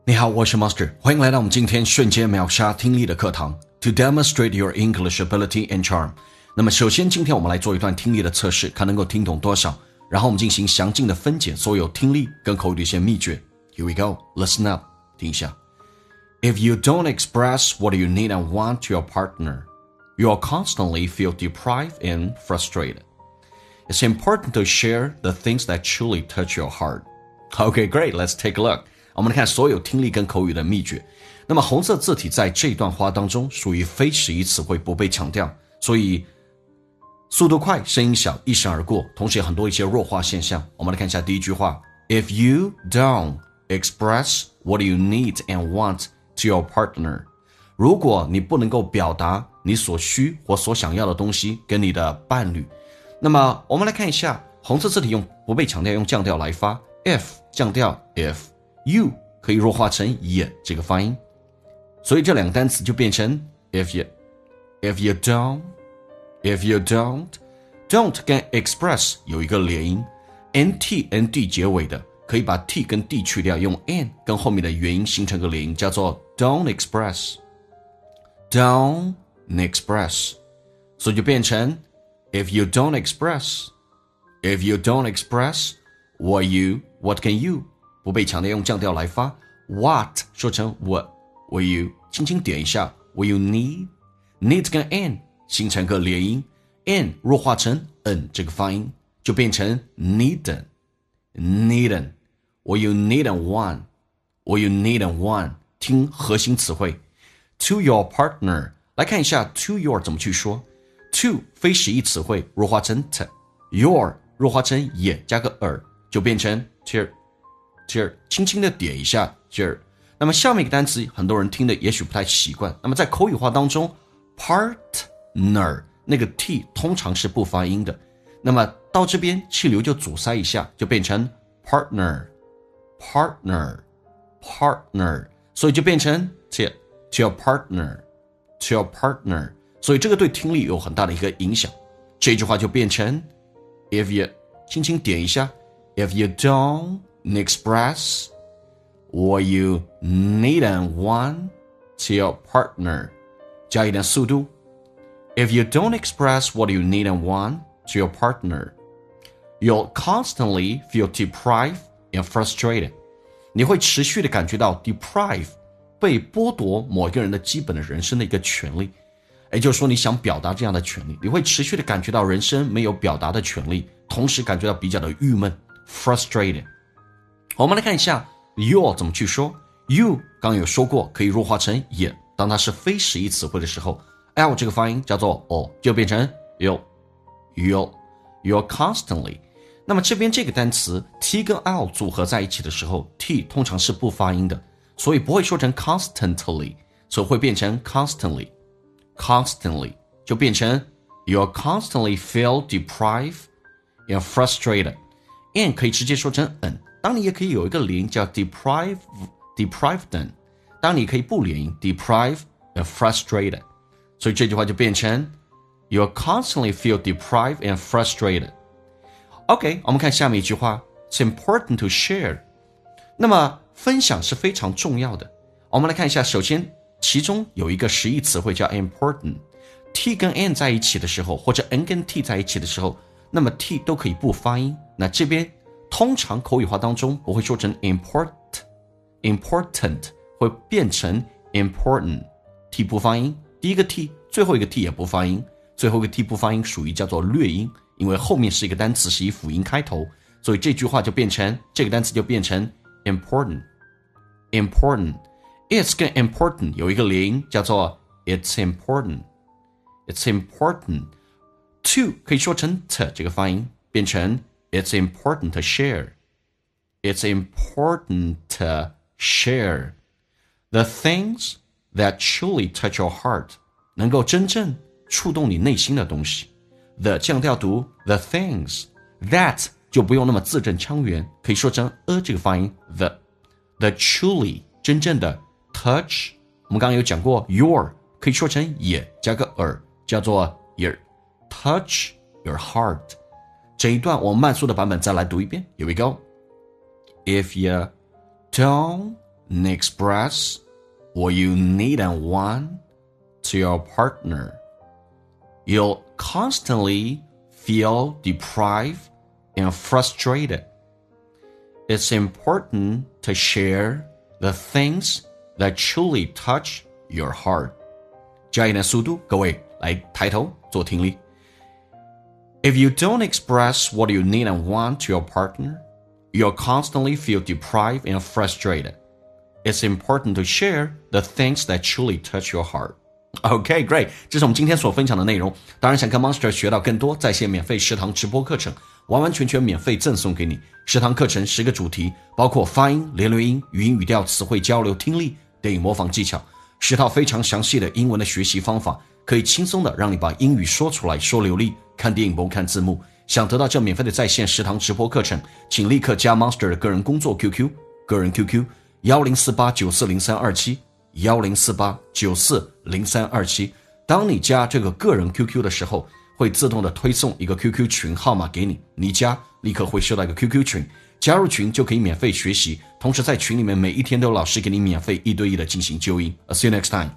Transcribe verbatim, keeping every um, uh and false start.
你好，我是 Master， 欢迎来到我们今天瞬间秒杀听力的课堂 To demonstrate your English ability and charm。 那么首先今天我们来做一段听力的测试，看能够听懂多少，然后我们进行详尽的分解所有听力跟口语的一些秘诀。 Here we go, listen up， 听一下。 If you don't express what you need and want to your partner, you will constantly feel deprived and frustrated. It's important to share the things that truly touch your heart. Okay, great, let's take a look。我们来看所有听力跟口语的秘诀。那么红色字体在这段话当中属于非实义词汇，不被强调，所以速度快，声音小，一闪而过，同时有很多一些弱化现象。我们来看一下第一句话 If you don't express what you need and want to your partner， 如果你不能够表达你所需或所想要的东西跟你的伴侣，那么我们来看一下红色字体用不被强调，用降调来发 If 降调 If You 可以弱化成也这个发音，所以这两个单词就变成 if you if you don't if you don't don't 跟 express 有一个连音 nt nd 结尾的，可以把 t 跟 d 去掉，用 n 跟后面的元音形成个连音，叫做 don't express don't express， 所以就变成 if you don't express if you don't express what you what can you不被强调，用降调来发 What 说成 What Will you 轻轻点一下 Will you need Need 跟 n 形成个连音 n 弱化成 n 这个发音，就变成 Needn't Needn't Will you need and want Will you need and want 听核心词汇 To your partner， 来看一下 To your 怎么去说。 To 非实义词汇弱化成 t， Your 弱化成也加个耳，就变成 to Cheer， 轻轻的点一下 cheer。 那么下面一个单词很多人听的也许不太习惯，那么在口语化当中 partner 那个 t 通常是不发音的，那么到这边气流就阻塞一下，就变成 partner partner partner， 所以就变成 to, to your partner to your partner， 所以这个对听力有很大的一个影响。这句话就变成 if you 轻轻点一下 if you don't express what you need and want to your partner， 加一点速度 If you don't express what you need and want to your partner, you'll constantly feel deprived and frustrated。 你会持续的感觉到 deprive 被剥夺某一个人的基本的人生的一个权利，也就是说你想表达这样的权利，你会持续的感觉到人生没有表达的权利，同时感觉到比较的郁闷 frustrated。我们来看一下 you 怎么去说。 you 刚刚有说过可以弱化成也，当它是非实义词汇的时候 l 这个发音叫做 o， 就变成 you you you're constantly。 那么这边这个单词 t 跟 l 组合在一起的时候 t 通常是不发音的，所以不会说成 constantly， 所以会变成 constantly constantly， 就变成 you'll constantly feel deprived and frustrated。 and 可以直接说成 n，当你也可以有一个连音叫 deprive deprived， 当你可以不连音 deprive and frustrated， 所以这句话就变成 you'll constantly feel deprived and frustrated。 OK， 我们看下面一句话 It's important to share， 那么分享是非常重要的。我们来看一下，首先其中有一个实义词汇叫 important， t 跟 n 在一起的时候，或者 n 跟 t 在一起的时候，那么 t 都可以不发音，那这边通常口语化当中不会说成 important important， 会变成 important， t 不发音，第一个 t 最后一个 t 也不发音，最后一个 t 不发音属于叫做略音，因为后面是一个单词是以辅音开头，所以这句话就变成这个单词就变成 important important。 It's 跟 important 有一个连音叫做 it's important it's important。 to 可以说成 t 这个发音变成 It's important to share. It's important to share the things that truly touch your heart， 能够真正触动你内心的东西。 The 降调读 the things， that 就不用那么字正腔圆，可以说成 a 这个发音 the the truly 真正的 touch， 我们刚刚有讲过 your 可以说成也加个耳，叫做 ear touch your heart。这一段我们慢速的版本再来读一遍。Here we go. If you don't express what you need and want to your partner, you'll constantly feel deprived and frustrated. It's important to share the things that truly touch your heart. 加一点速度，各位来抬头做听力。If you don't express what you need and want to your partner, you'll constantly feel deprived and frustrated. It's important to share the things that truly touch your heart. Okay, great. 这是我们今天所分享的内容。当然想跟 Monster 学到更多在线免费十堂直播课程，完完全全免费赠送给你。十堂课程十个主题，包括发音、连连音、语音语调、词汇交流、听力、电影模仿技巧，十套非常详细的英文的学习方法，可以轻松的让你把英语说出来，说流利。看电影不用看字幕。想得到这免费的在线十堂直播课程，请立刻加 Monster 的个人工作 Q Q， 个人 Q Q 一零四八九四零三二七 一零四八九四零三二七。当你加这个个人 Q Q 的时候，会自动的推送一个 Q Q 群号码给你，你加立刻会收到一个 Q Q 群，加入群就可以免费学习，同时在群里面每一天都有老师给你免费一对一的进行纠音。 I'll see you next time.